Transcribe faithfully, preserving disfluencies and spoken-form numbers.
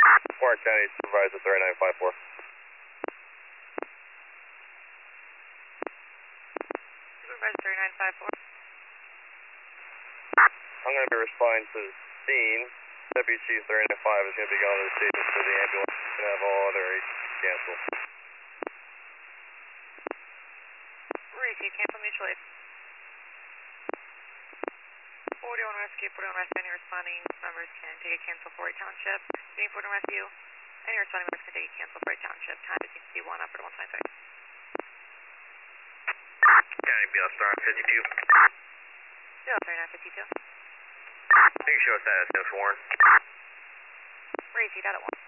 Warren County Supervisor thirty-nine five four. Supervisor thirty-nine five four. I'm going to be responding to the scene. W C thirty-nine five is going to be going to the station for the ambulance and have all other agents cancel. Reese, you cancel mutual aid. forty-one Rescue, forty-one Rescue, any responding members can take a cancel for a township. Being forty-one Rescue, any responding members can take a cancel for a township. Time is C one, operator one twenty-three. County B L Star fifty-two. Bill thirty-nine fifty-two. You can show us that as no sworn. Reese, you got it one.